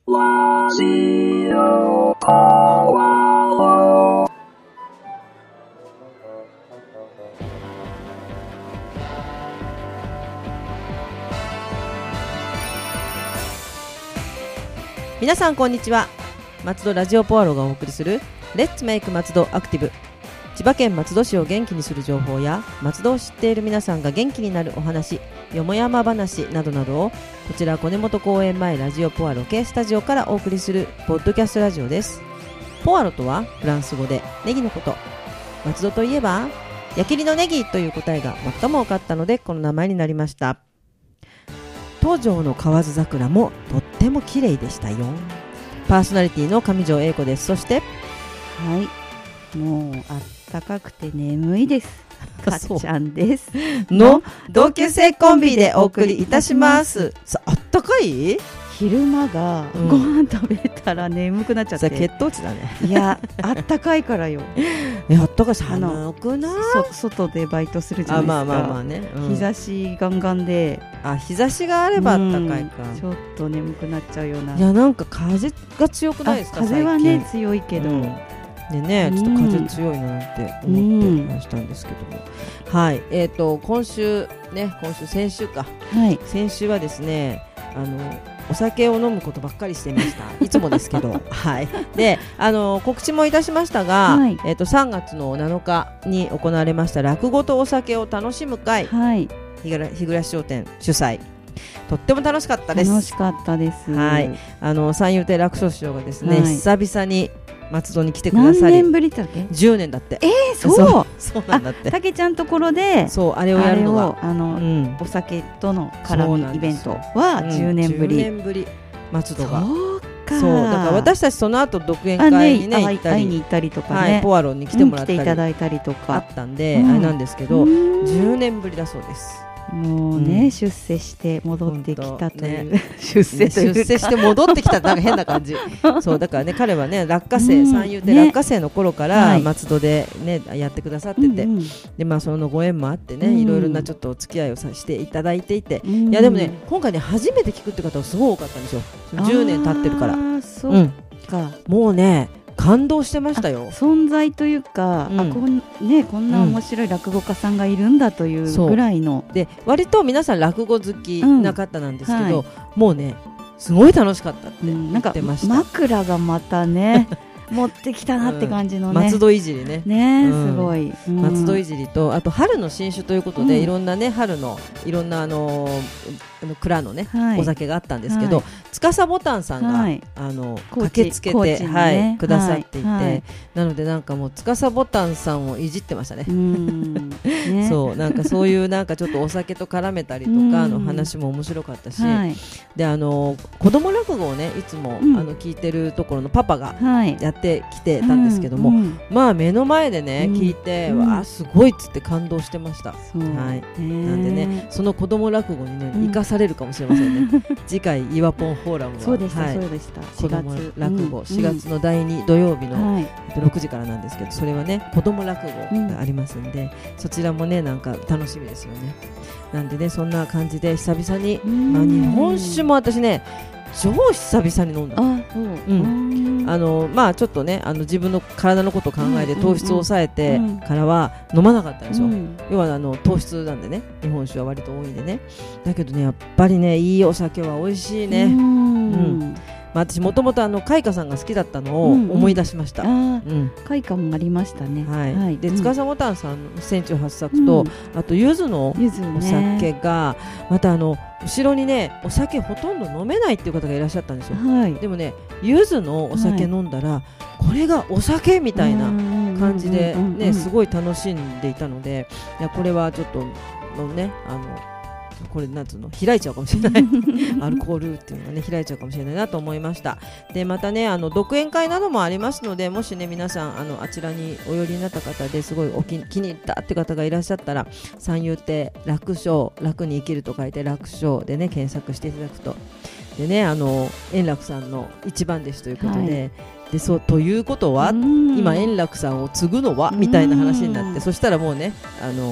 ラジオポアロ。 皆さんこんにちは。松戸ラジオポアロがお送りするレッツメイク松戸アクティブ。千葉県松戸市を元気にする情報や松戸を知っている皆さんが元気になるお話、よもやま話などなどをこちら小根本公園前ラジオポアロ系スタジオからお送りするポッドキャストラジオです。ポアロとはフランス語でネギのこと。松戸といえば矢切のネギという答えが最も多かったのでこの名前になりました。東条の河津桜もとっても綺麗でしたよ。パーソナリティの上条英子です。そしてもうあったかくて眠いですかっちゃんですの同級生コンビでお送りいたします。あったかい？ 昼間がご飯食べたら眠くなっちゃって、 血糖値だね。 いやあったかいからよあったかい。寒くない？ 外でバイトするじゃないですか。 まあね、 日差しガンガンで、 日差しがあればあったかいか、 ちょっと眠くなっちゃうような。 いやなんか風が強くないですか？ 風はね強いけど、 でね、ちょっと風強いなって思ってましたんですけども、はい、今週先週か、先週はですね、お酒を飲むことばっかりしていましたいつもですけどはい。で、告知もいたしましたが、3月の7日に行われました落語とお酒を楽しむ会、日暮商店主催、とっても楽しかったです。 楽しかったです。 はい、三遊亭楽勝師匠がですね、久々に松戸に来てくださり、 何年ぶりだっけ ？10年だって。そうなんだって。 たけちゃんところであれをやるのがお酒との絡みイベントは10年ぶり。 10年ぶり松戸が。 そうだから私たちその後独演会にね会いに行ったりとかね、 ポアロに来てもらったり来ていただいたりとかあったんで、あれなんですけど、10年ぶりだそうです。 もうね、出世して戻ってきたという、出世して戻ってきたってなんか変な感じそうだからね、彼はね落花生、三遊亭落花生の頃から松戸でねやってくださってて、でそのご縁もあってね、いろいろなちょっとお付き合いをさせていただいていて、いやでもね今回ね初めて聞くって方がすごい多かったんですよ。10年経ってるから。 そうか、 もうね感動してましたよ。 存在というか、こんな面白い落語家さんがいるんだというぐらいの、 で割と皆さん落語好きな方なんですけど、もうねすごい楽しかったって言ってました。 なんか枕がまたね持ってきたなって感じのね、 松戸いじりね、 すごい、 松戸いじりと、あと春の新酒ということで、いろんなね春のいろんな蔵のね、お酒があったんですけど、司ボタンさんが駆けつけてくださっていて、なのでなんかもう司ボタンさんをいじってましたね。そうなんかそういうなんかちょっとお酒と絡めたりとかの話も面白かったし、で子供落語をねいつも聞いてるところのパパがやってきてたんですけども、まあ目の前でね聞いて、わあすごいっつって感動してました。なんでねその子供落語にね生かされるかもしれませんね。次回岩ポンフォーラムはそうでした、 子供落語4月の第2土曜日の6時からなんですけど、それはね子供落語がありますんで、そちらもねなんか楽しみですよね。なんでねそんな感じで久々に、日本酒も私ね超久々に飲んだ。ちょっとね自分の体のことを考えて糖質を抑えてからは飲まなかったんですよ。要は糖質なんでね、日本酒は割と多いんでね。だけどねやっぱりねいいお酒は美味しいね。私もともと開花さんが好きだったのを思い出しました。 開花もありましたね。 で司ボタンさんの千中八作と、あと柚子のお酒がまた後ろにねお酒ほとんど飲めないっていう方がいらっしゃったんですよ。でもね柚子のお酒飲んだら、これがお酒みたいな感じでねすごい楽しんでいたので、いやこれはちょっとねこれなんつうの開いちゃうかもしれないアルコールっていうのがね開いちゃうかもしれないなと思いました。でまたね独演会などもありますので、もしね皆さんあちらにお寄りになった方ですごい気に入ったって方がいらっしゃったら、三遊亭楽勝、楽に生きると書いて楽勝でね検索していただくと、でね円楽さんの一番弟子ということで、でそうということは今円楽さんを継ぐのはみたいな話になって、そしたらもうね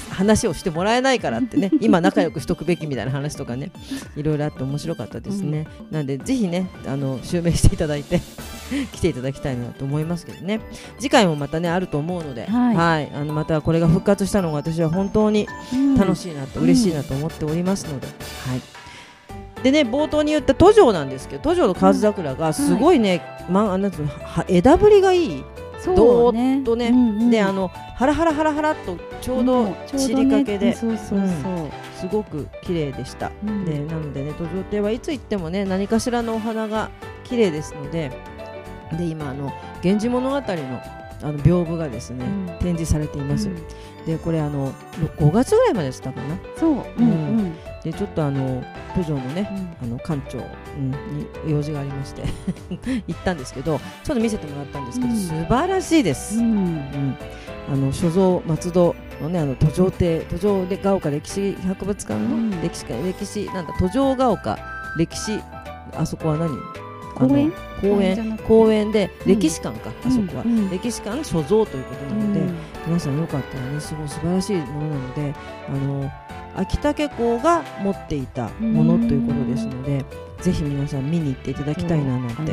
話をしてもらえないからってね今仲良くしとくべきみたいな話とかねいろいろあって面白かったですね、なんでぜひね襲名していただいて来ていただきたいなと思いますけどね。次回もまたねあると思うので、またこれが復活したのが私は本当に楽しいなと、嬉しいなと思っておりますので、でね冒頭に言った途上なんですけど、途上の河津桜がすごいね、なんていうの枝ぶりがいい、どーっとね、でハラハラハラハラっとちょうど散りかけで、すごく綺麗でした、でなのでね途上亭はいつ行ってもね何かしらのお花が綺麗ですので、今源氏物語の屏風がですね、展示されています、でこれ5月ぐらいまでしたかな、でちょっとプジョーのね、館長、に用事がありまして行ったんですけど、ちょっと見せてもらったんですけど、素晴らしいです、所蔵松戸のね途上亭、途上でが丘歴史博物館の歴史なんだ、途上が丘歴史、あそこは何公園で歴史館か、あそこは歴史館所蔵ということなので、皆さんよかったらねすごい素晴らしいものなので、秋竹公が持っていたものということですので、ぜひ皆さん見に行っていただきたいななんて。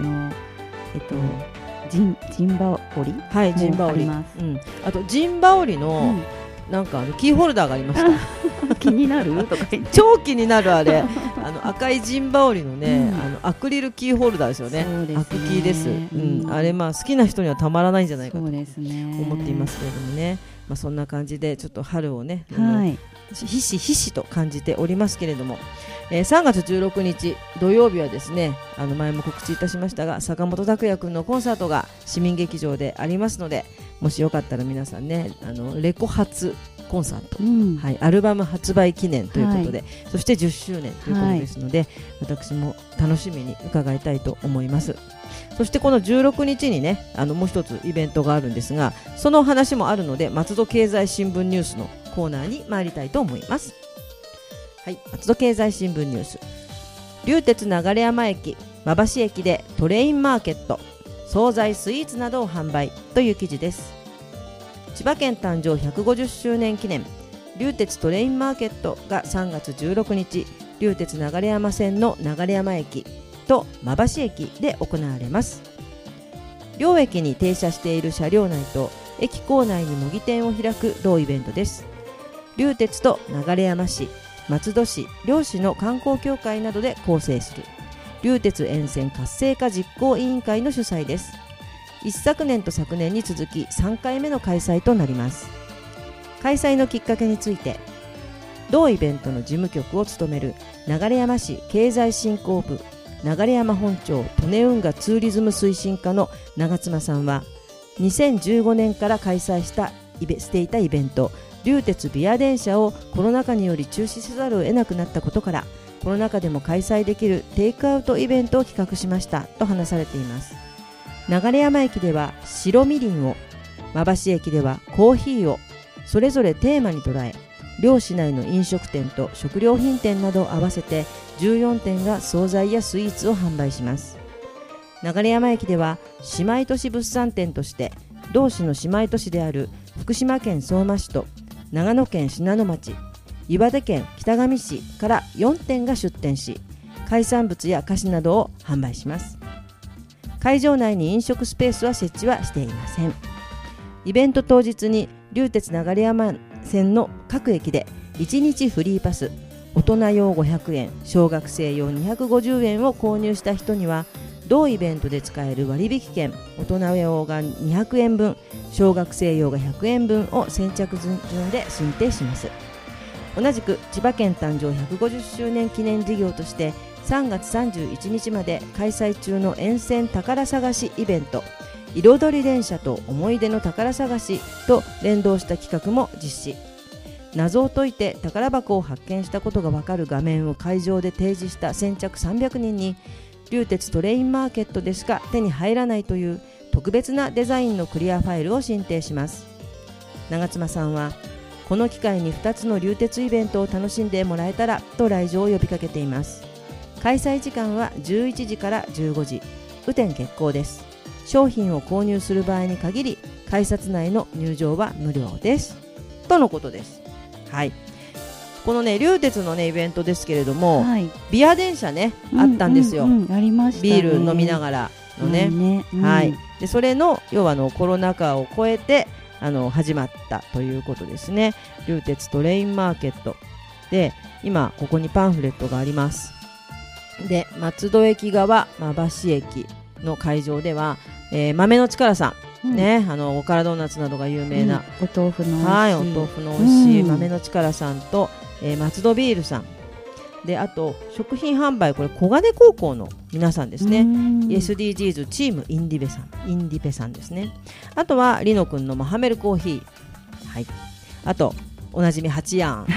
陣羽織、 陣羽織、あと陣羽織のなんかキーホルダーがありました気になるとか言って超気になるあれ赤い陣羽織のね、アクリルキーホルダーですよね。アクキーです、あれ好きな人にはたまらないんじゃないかと思っていますけれどもね、そんな感じでちょっと春をね、ひしひしと感じておりますけれども、3月16日土曜日はですね、前も告知いたしましたが坂本拓也くんのコンサートが市民劇場でありますので、もしよかったら皆さんねレコ発コンサート、アルバム発売記念ということで、そして10周年ということですので、私も楽しみに伺いたいと思います。そしてこの16日にねもう一つイベントがあるんですが、その話もあるので松戸経済新聞ニュースのコーナーに参りたいと思います。松戸経済新聞ニュース、流鉄流山駅馬橋駅でトレインマーケット、惣菜スイーツなどを販売という記事です。千葉県誕生150周年記念流鉄トレインマーケットが3月16日流鉄流山線の流山駅と馬橋駅で行われます。両駅に停車している車両内と駅構内に模擬店を開く同イベントです。流鉄と流山市、松戸市両市の観光協会などで構成する流鉄沿線活性化実行委員会の主催です。一昨年と昨年に続き3回目の開催となります。開催のきっかけについて、同イベントの事務局を務める流山市経済振興部流山本町利根運河ツーリズム推進課の長妻さんは、2015年から開催していたイベント流鉄ビア電車をコロナ禍により中止せざるを得なくなったことから、コロナ禍でも開催できるテイクアウトイベントを企画しましたと話されています。流山駅では白みりんを、馬橋駅ではコーヒーをそれぞれテーマに捉え、両市内の飲食店と食料品店など合わせて14店が惣菜やスイーツを販売します。流山駅では姉妹都市物産展として、同市の姉妹都市である福島県相馬市と長野県信濃町、岩手県北上市から4店が出店し、海産物や菓子などを販売します。会場内に飲食スペースは設置はしていません。イベント当日に流鉄流山線の各駅で1日フリーパス、大人用500円、小学生用250円を購入した人には、同イベントで使える割引券、大人用が200円分、小学生用が100円分を先着順で申請します。同じく千葉県誕生150周年記念事業として3月31日まで開催中の沿線宝探しイベント、彩り電車と思い出の宝探しと連動した企画も実施。謎を解いて宝箱を発見したことがわかる画面を会場で提示した先着300人に、流鉄トレインマーケットでしか手に入らないという特別なデザインのクリアファイルを申請します。長妻さんは、この機会に2つの流鉄イベントを楽しんでもらえたらと来場を呼びかけています。開催時間は11時から15時、雨天決行です。商品を購入する場合に限り改札内の入場は無料ですとのことです。 はい、このね流鉄のねイベントですけれども、はい、ビア電車ね、あったんですよ、 ありましたね、 ビール飲みながらのね、はい、でそれの要はコロナ禍を超えて始まったということですね。流鉄とレインマーケットで、今ここにパンフレットがあります。で松戸駅側馬橋駅の会場では、豆の力さん、ね、おからドーナツなどが有名な、 お豆腐の美味しい、 はい、お豆腐の美味しい豆の力さんと、松戸ビールさんで、あと食品販売、これ小金高校の皆さんですね。SDGs チームインディペさんですね。あとはリノ君のマハメルコーヒー、はい、あとおなじみハチヤン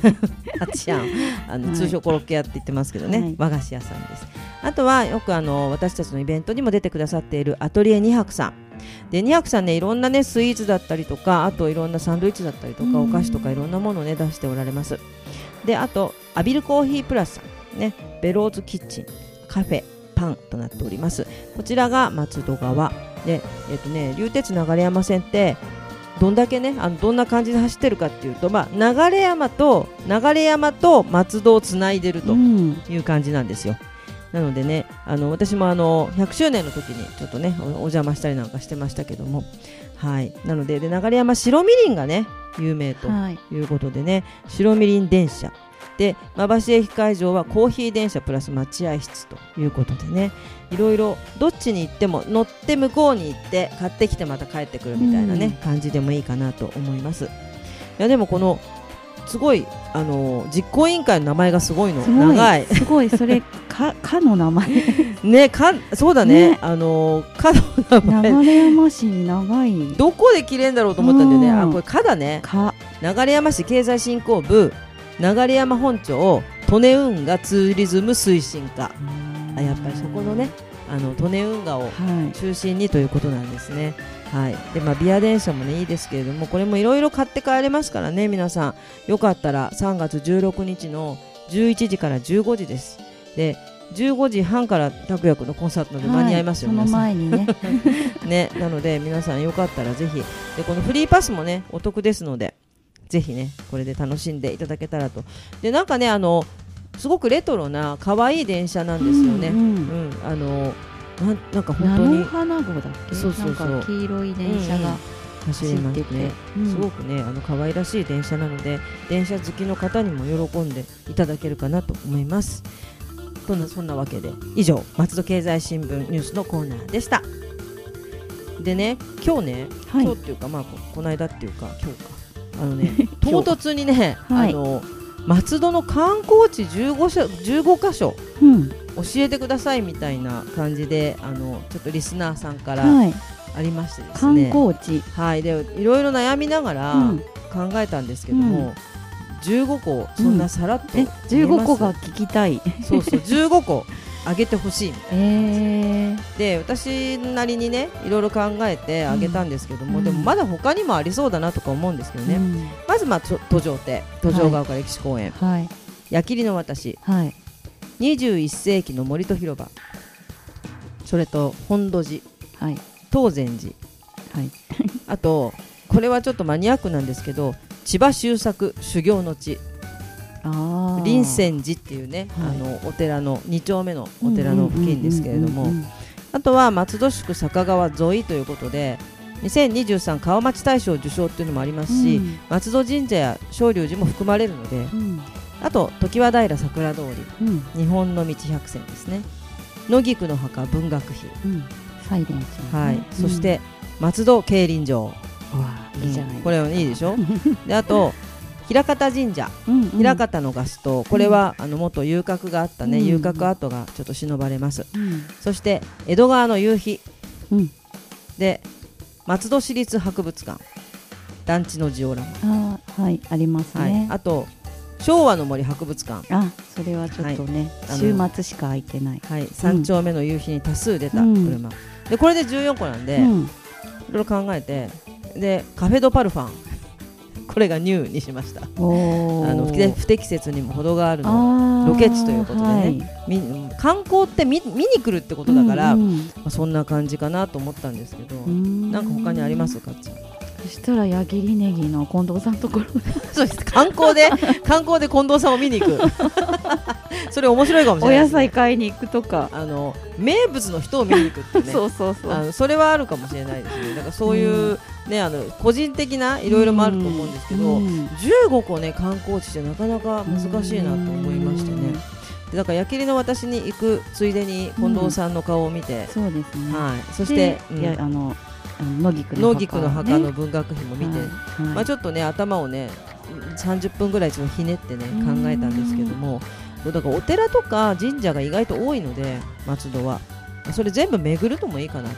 通称コロッケ屋って言ってますけどね、はい、和菓子屋さんです。あとはよく私たちのイベントにも出てくださっているアトリエ2泊さんで、2泊さんね、いろんなねスイーツだったりとか、あといろんなサンドイッチだったりとか、お菓子とかいろんなものをね出しておられます。で、あとアビルコーヒープラスさんね、ベローズキッチンカフェパンとなっております。こちらが松戸川で、流鉄流山線ってどんだけねどんな感じで走ってるかっていうと、流山と松戸をつないでるという感じなんですよ。なのでね、私も100周年の時にちょっとねお邪魔したりなんかしてましたけども、はい、なので、流山白みりんがね有名ということでね、はい、白みりん電車で、馬橋駅会場はコーヒー電車プラス待合室ということでね、いろいろどっちに行っても乗って向こうに行って買ってきてまた帰ってくるみたいなね、感じでもいいかなと思います。いやでもこのすごい実行委員会の名前がすごいの、長い、 すごい、それかの名前ね、そうだね、かの名前、 流山市に長い、 どこで切れんだろうと思ったんでね、これかだね、流山市経済振興部流山本町利根運河ツーリズム推進課、やっぱりそこのね利根運河を中心にということなんですね。はい、でビア電車もねいいですけれども、これもいろいろ買って帰れますからね、皆さんよかったら3月16日の11時から15時です。で15時半から拓也君のコンサートなので間に合いますよ、 その前にねね、なので皆さんよかったらぜひで、このフリーパスもねお得ですので、ぜひねこれで楽しんでいただけたらと。でなんかねすごくレトロな可愛い電車なんですよね。なんか本当に菜の花号だっけ、なんか黄色い電車が走りますね。 すごくね可愛らしい電車なので、電車好きの方にも喜んでいただけるかなと思います。そんなわけで以上、松戸経済新聞ニュースのコーナーでした。でね、今日ね、今日っていうかこの間っていうか今日か唐突にね、松戸の観光地15カ所、教えてくださいみたいな感じでちょっとリスナーさんからありましてですね、 観光地、 はい、でいろいろ悩みながら考えたんですけども、15個そんなさらっと、 15個が聞きたいそう15個あげてほしいみたいな、で私なりにねいろいろ考えてあげたんですけども、でもまだ他にもありそうだなとか思うんですけどね、まず途上ヶ丘歴史公園、矢切の私、21世紀の森と広場、それと本土寺、東禅寺、あとこれはちょっとマニアックなんですけど、千葉周作修行の地、林泉寺っていうね、お寺の2丁目のお寺の付近ですけれども、あとは松戸宿坂川沿いということで2023川町大賞受賞っていうのもありますし、松戸神社や昇龍寺も含まれるので、あと常盤平桜通り、日本の道100選ですね、野菊の墓文学碑、 サイレンス、そして松戸競輪場、 いいじゃない、 これはいいでしょであと枚方神社、枚方のガス灯、これは元遊郭があったね、遊郭跡がちょっと忍ばれます、そして江戸川の夕日、で松戸市立博物館、団地のジオラマ、 ありますね、 あと昭和の森博物館、 それはちょっとね、週末しか空いてない、 3丁目の夕日に多数出た車、でこれで14個なんで、いろいろ考えて、でカフェドパルファン、これがニューにしました。不適切にも程があるのロケ地ということでね、観光って見に来るってことだから、そんな感じかなと思ったんですけど、なんか他にありますか？ そしたら矢切ネギの近藤さんのところそうです。観光で近藤さんを見に行くそれ面白いかもしれないですね。 お野菜買いに行くとか名物の人を見に行くってねそうそれはあるかもしれないですね。だからそういう、ね、個人的ないろいろもあると思うんですけど、15個ね観光地ってなかなか難しいなと思いましてね。だから矢切の私に行くついでに近藤さんの顔を見て、 そうですね、 はい、そして野菊の墓の文学碑も見て、まあ、ちょっとね頭をね30分ぐらいちょっとひねってね考えたんですけども、だからお寺とか神社が意外と多いので松戸はそれ全部巡るともいいかなって。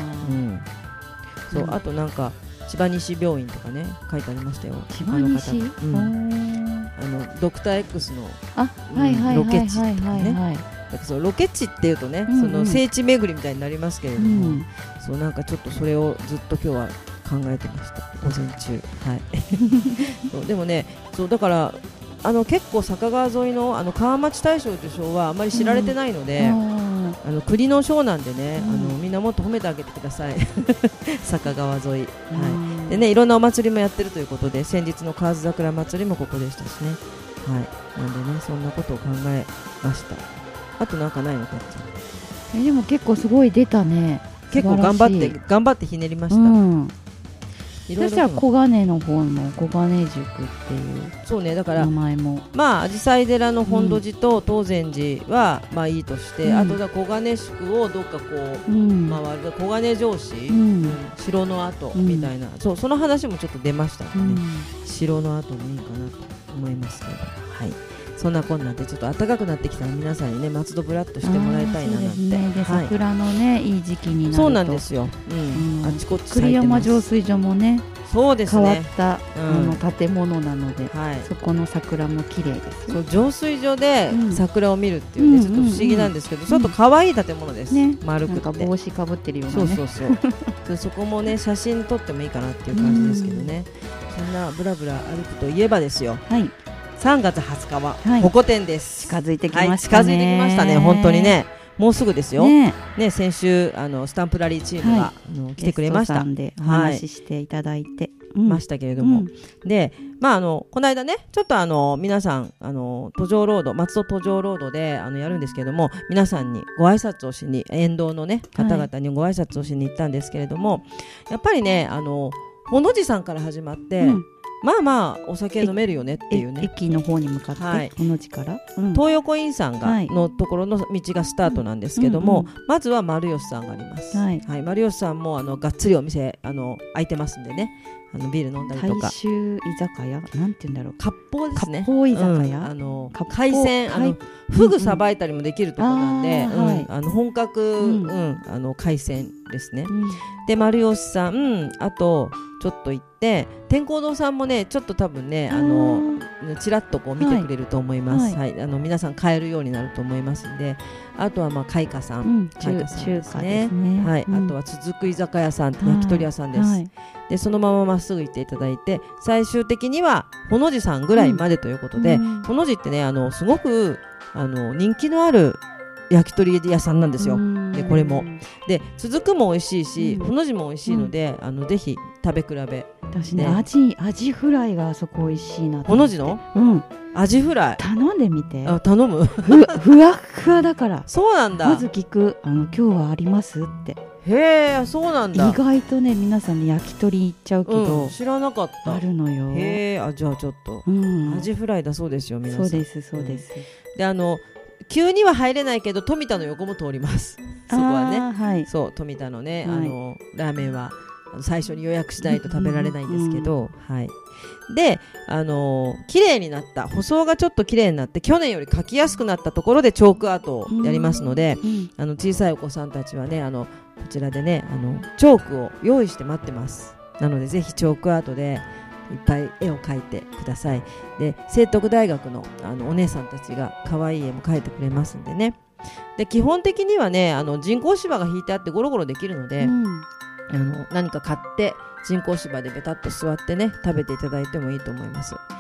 そう、あとなんか千葉西病院とかね書いてありましたよ。 千葉西、 ドクター X のロケ地とかね。ロケ地っていうとね、その聖地巡りみたいになりますけれども、そうなんかちょっとそれをずっと今日は考えてました午前中。はいそうでもね、そうだから結構坂川沿いの川町大賞受賞はあまり知られてないので、国の賞なんでね、みんなもっと褒めてあげてください坂川沿い、はいでね、いろんなお祭りもやってるということで、先日の河津桜祭りもここでしたしね、はい、なんでねそんなことを考えました。あとなんかないのかってでも結構すごい出たね。 結構頑張ってひねりました、 そしたら小金の方の小金塾っていうそうね、だから名前もまあ紫陽花寺の本土寺と東禅寺はまあいいとして、あとだ小金宿をどっかこう、回る小金城址、城の跡みたいな、その話もちょっと出ましたのでね、城の跡もいいかなと思いますけど、はい、そんなこんなでちょっと暖かくなってきたら皆さんにね松戸ブラッとしてもらいたいななんて。 で桜のねいい時期になるとそうなんですよ、あちこち咲いてます。 栗山浄水場もねそうですね、 変わった建物なので、そこの桜も綺麗ですよ。 そう浄水場で桜を見るっていうね、ちょっと不思議なんですけど、ちょっと可愛い建物です、丸くてなんか帽子かぶってるようなね。 そうそこもね写真撮ってもいいかなっていう感じですけどね。そんなブラブラ歩くといえばですよ、3月20日はホコ天です。 近づいてきましたね。 近づいてきましたね。本当にね、もうすぐですよ。ね、先週スタンプラリーチームが来てくれました。 でお話ししていただいてましたけれども、で、まあこの間ね、ちょっと皆さん途上ロード、松戸途上ロードでやるんですけれども、皆さんにご挨拶をしに、沿道のね方々にご挨拶をしに行ったんですけれども、やっぱりねほの字さんから始まって。まあまあお酒飲めるよねっていうね、 駅の方に向かってこの字から、 東横インさんがのところの道がスタートなんですけども、まずは丸吉さんがあります。丸吉さんもがっつりお店開いてますんでね、ビール飲んだりとか。 大衆居酒屋なんて言うんだろう、 割烹ですね。 割烹居酒屋、 海鮮フグさばいたりもできるところなんで、本格海鮮ですね。で丸吉さん、あとちょっと行って天光堂さんもねちょっと多分ねちらっとこう見てくれると思います。皆さん買えるようになると思いますんで、あとは開花さん、 中華ですね。 あとは続く居酒屋さん、焼き鳥屋さんです。でそのまままっすぐ行っていただいて、最終的にはほの字さんぐらいまでということで、ほの字ってねすごく人気のある焼き鳥屋さんなんですよ。でこれもで続くも美味しいし、ほの字も美味しいので、ぜひ食べ比べ。 私ね、アジフライがあそこ美味しいなと。 ほの字のアジフライ頼んでみて。 頼むふわふわだから。 そうなんだ。 まず聞く今日はありますって。 へえ、そうなんだ。 意外とね皆さんに焼き鳥行っちゃうけど、 知らなかった。 あるのよ。 へえ、じゃあちょっとアジフライだそうですよ皆さん。 そうですそうです。 で急には入れないけど富田の横も通ります。そこはね、そう富田のねラーメンは最初に予約しないと食べられないんですけど、で綺麗になった、舗装がちょっと綺麗になって去年より描きやすくなったところでチョークアートをやりますので、小さいお子さんたちはねこちらでねチョークを用意して待ってます。なのでぜひチョークアートでいっぱい絵を描いてください。で聖徳大学のお姉さんたちが可愛い絵も描いてくれますんでね。で基本的にはね人工芝が引いてあってゴロゴロできるので、何か買って人工芝でベタっと座ってね食べていただいてもいいと思います。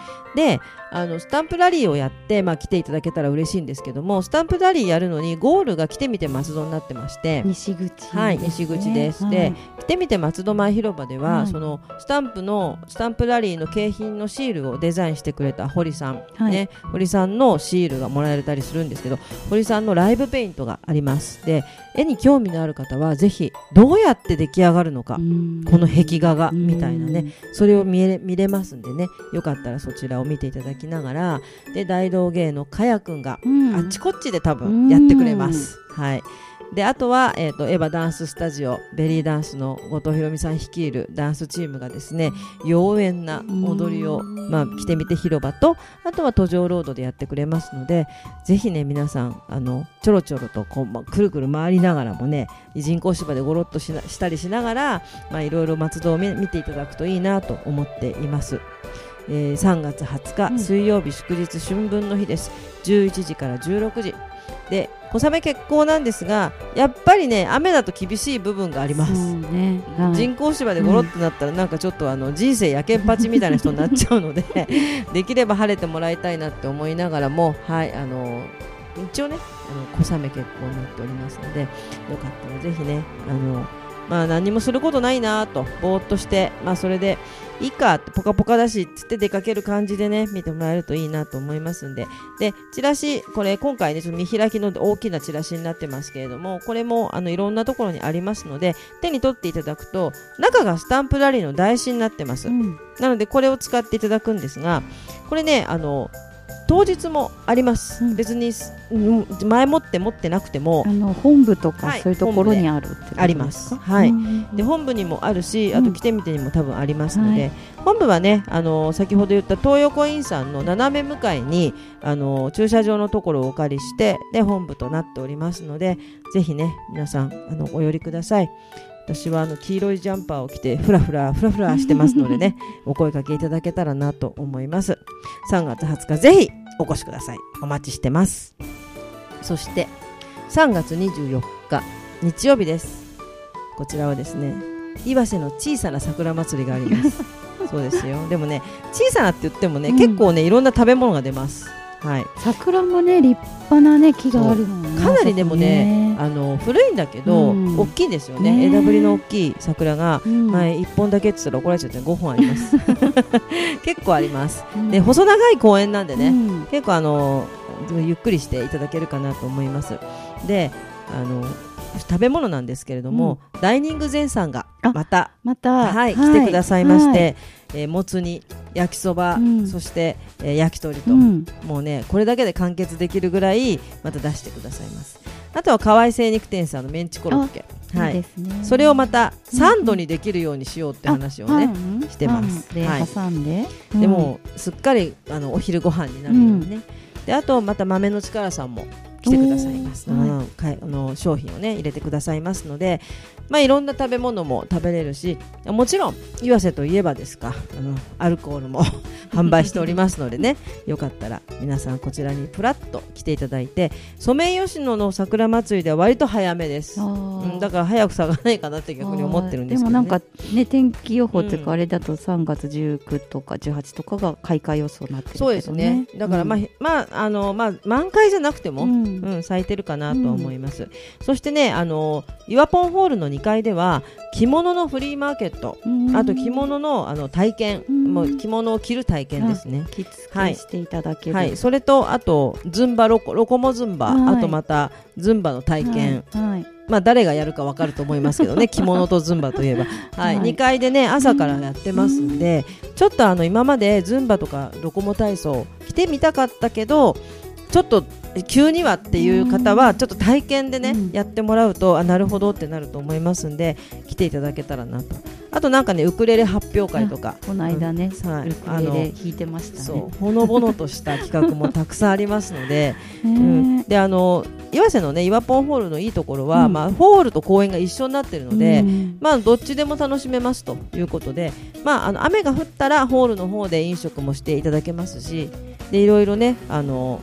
でスタンプラリーをやって、来ていただけたら嬉しいんですけども、スタンプラリーやるのにゴールが来てみて松戸になってまして、 西口ですね。 はい、西口です、で来てみて松戸前広場では、そのスタンプラリーの景品のシールをデザインしてくれた堀さん、堀さんのシールがもらえたりするんですけど、堀さんのライブペイントがあります。で絵に興味のある方はぜひどうやって出来上がるのか、この壁画がみたいなね、それを見れますんでね、よかったらそちらを見ていただきながら、で大道芸のかやくんがあっちこっちで多分やってくれます。はい。であとは、エヴァダンススタジオベリーダンスの後藤ひろみさん率いるダンスチームがですね、妖艶な踊りを、来てみて広場と、あとは途上ロードでやってくれますので、ぜひね皆さんちょろちょろとこう、くるくる回りながらもね、人工芝でゴロッとしたりしながら、いろいろ松戸を見ていただくといいなと思っています。3月20日、水曜日祝日春分の日です。11時から16時で小雨決行なんですが、やっぱりね雨だと厳しい部分があります。人工芝でゴロッとなったらなんかちょっと人生やけんぱちみたいな人になっちゃうのでできれば晴れてもらいたいなって思いながらも、一応ね小雨決行になっておりますので、よかったらぜひね何もすることないなとぼーっとして、それでいいかってポカポカだしつって出かける感じでね見てもらえるといいなと思いますんで、でチラシこれ今回ねちょっと見開きの大きなチラシになってますけれども、これもいろんなところにありますので手に取っていただくと中がスタンプラリーの台紙になってます、なのでこれを使っていただくんですが、これね当日もあります、別に前もって持ってなくても本部とかそういうところにあるってことですか？ あります、で本部にもあるし、あと来てみてにも多分ありますので、本部はね先ほど言った東横インさんの斜め向かいに駐車場のところをお借りして、で本部となっておりますので、ぜひね皆さんお寄りください。私は黄色いジャンパーを着てフラフラしてますのでねお声かけいただけたらなと思います。3月20日ぜひお越しください。お待ちしてます。そして3月24日日曜日です。こちらはですね、岩瀬の小さな桜祭りがありますそうですよ。でもね小さなって言ってもね、結構ねいろんな食べ物が出ます。 桜もね立派なね木があるのね、 かなりでもね古いんだけど、大きいんですよね。枝ぶりの大きい桜が、1本だけって言ったら怒られちゃって5本あります結構あります、で細長い公園なんでね、結構ゆっくりしていただけるかなと思います。で食べ物なんですけれども、ダイニング前さんがまた来てくださいまして、もつ煮焼きそば、そして、焼き鳥と、もうねこれだけで完結できるぐらいまた出してくださいます。あとは河合精肉店さんのメンチコロッケ、それをまたサンドにできるようにしようって話をね、してます。 挟んで、 でもすっかりお昼ご飯になるようにね、であとまた豆の力さんも来てくださいます、商品をね入れてくださいますので、いろんな食べ物も食べれるし、もちろん岩瀬といえばですかアルコールも販売しておりますのでねよかったら皆さんこちらにプラッと来ていただいて、ソメイヨシノの桜祭りでは割と早めです、だから早く咲かないかなって逆に思ってるんですけどね。 でもなんかね天気予報というかあれだと3月19とか18とかが開花予想になってるけどね。 そうですね。だから満開じゃなくても、咲いてるかなと思います、そしてね岩ポンホールの2階では着物のフリーマーケット、あと着物の体験、もう着物を着る体験ですね、 着付けしていただける、 それとあとズンバロコモズンバ、あとまたズンバの体験、誰がやるか分かると思いますけどね着物とズンバといえば、2階でね朝からやってますんで、ちょっと今までズンバとかロコモ体操着てみたかったけどちょっと急にはっていう方はちょっと体験でね、やってもらうとなるほどってなると思いますんで来ていただけたらなと。あとなんかねウクレレ発表会とかこの間ね、ウクレレ弾いてましたね。 そうほのぼのとした企画もたくさんありますので、で岩瀬のね岩ポンホールのいいところは、ホールと公園が一緒になっているので、どっちでも楽しめますということで、雨が降ったらホールの方で飲食もしていただけますし、でいろいろね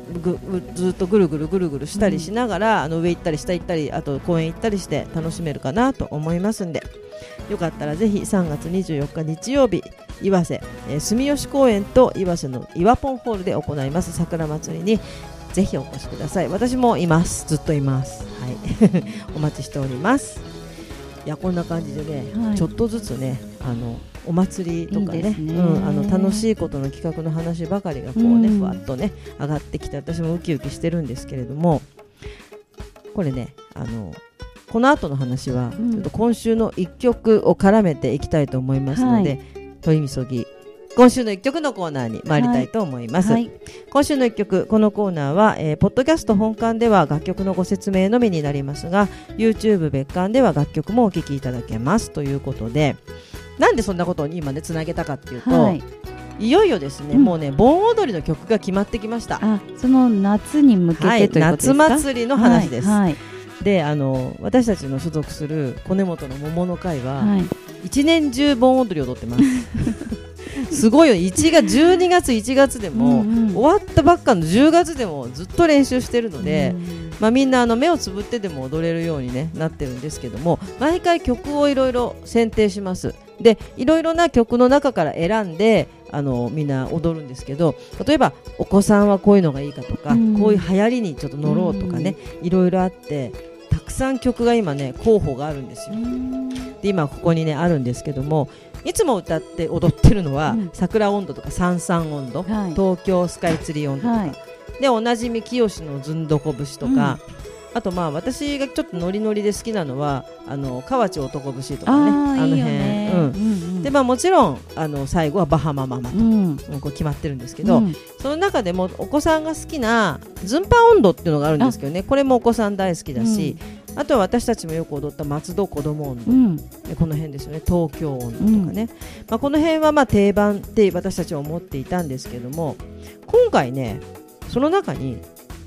ずっとぐるぐるしたりしながら、上行ったり下行ったり、あと公園行ったりして楽しめるかなと思いますんで、よかったらぜひ3月24日日曜日、岩瀬、住吉公園と岩瀬の岩ポンホールで行います桜祭りにぜひお越しください。私もいます、ずっといます、はい、お待ちしております。いや、こんな感じでね、はい、ちょっとずつね、お祭りとか ね、楽しいことの企画の話ばかりがこうね、ふわっとね上がってきて、私もウキウキしてるんですけれども、これね、この後の話は、ちょっと今週の1曲を絡めていきたいと思いますので、問い急ぎ今週の1曲のコーナーに参りたいと思います、はいはい、今週の1曲、このコーナーは、ポッドキャスト本館では楽曲のご説明のみになりますが、 YouTube 別館では楽曲もお聴きいただけますということで、なんでそんなことを今ねつなげたかっていうと、はい、いよいよですね、もうね盆踊りの曲が決まってきました。 その夏に向けて、はい、ということですか？ 夏祭りの話です、はいはい、で私たちの所属する小根本の桃の会は、はい、一年中盆踊りを踊ってますすごいよ、12月1月でも、終わったばっかの10月でもずっと練習してるので、みんな目をつぶってでも踊れるように、ね、なってるんですけども、毎回曲をいろいろ選定します。でいろいろな曲の中から選んでみんな踊るんですけど、例えばお子さんはこういうのがいいかとか、こういう流行りにちょっと乗ろうとかね、いろいろあって、たくさん曲が今ね候補があるんですよ。で今ここにねあるんですけども、いつも歌って踊ってるのは、桜音頭とか三々音頭、はい、東京スカイツリー音頭とか、はい、でおなじみ清のずんどこ節とか、あと私がちょっとノリノリで好きなのは河内男節とかね、辺いいよね、でもちろん最後はバハマママと、こう決まってるんですけど、その中でもお子さんが好きなズンパ音頭っていうのがあるんですけどね、これもお子さん大好きだし、あとは私たちもよく踊った松戸子ども音頭、この辺ですよね、東京音頭とかね、この辺は定番って私たちは思っていたんですけども、今回ねその中に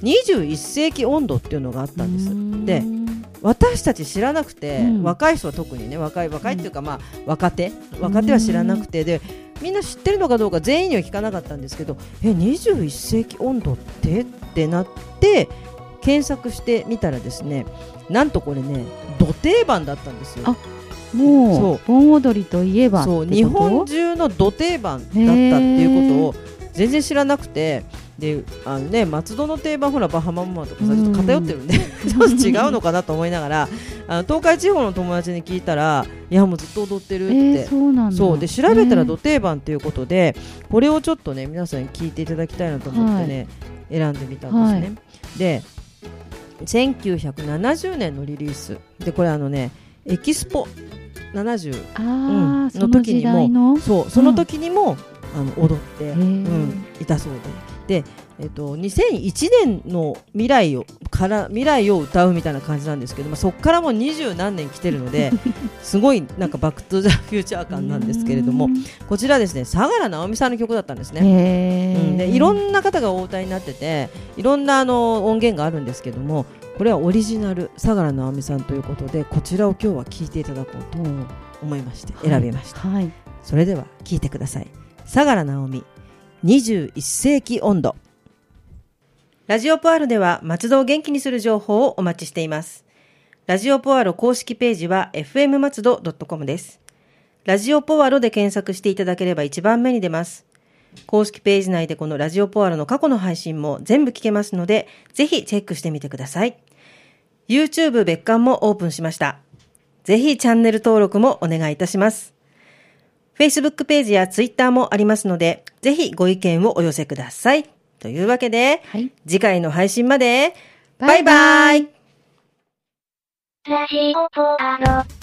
21世紀音頭っていうのがあったんです。で私たち知らなくて、若い人は特にね、若いっていうか、若手は知らなくて、でみんな知ってるのかどうか全員には聞かなかったんですけど、21世紀音頭ってなって検索してみたらですね、なんとこれねど定番だったんですよ。 もう盆踊りといえばってこと？ 日本中のど定番だったっていうことを全然知らなくて、で松戸の定番ほらバハママとかさ、ちょっと偏ってるんでちょっと違うのかなと思いながら東海地方の友達に聞いたら、いやもうずっと踊ってるって、そうで調べたらど定番ということで、これをちょっとね皆さんに聞いていただきたいなと思ってね、選んでみたんですね、で1970年のリリースで、これエキスポ70、の時にもその時にも踊って、いたそうで、2001年の未来を歌うみたいな感じなんですけど、そこからもう20何年来てるのですごいなんかバックトゥザフューチャー感なんですけれども、こちらですね相良直美さんの曲だったんですね。でいろんな方がお歌いになってて、いろんな音源があるんですけども、これはオリジナル相良直美さんということで、こちらを今日は聴いていただこうと思いまして選びました、それでは聴いてください。相良直美21世紀音頭。ラジオポアロでは松戸を元気にする情報をお待ちしています。ラジオポアロ公式ページは fm 松戸 .com です。ラジオポアロで検索していただければ一番目に出ます。公式ページ内でこのラジオポアロの過去の配信も全部聞けますので、ぜひチェックしてみてください。YouTube 別館もオープンしました。ぜひチャンネル登録もお願いいたします。Facebook ページや Twitter もありますので、ぜひご意見をお寄せください。というわけで、次回の配信までバイバイ。 ラジオポアロ。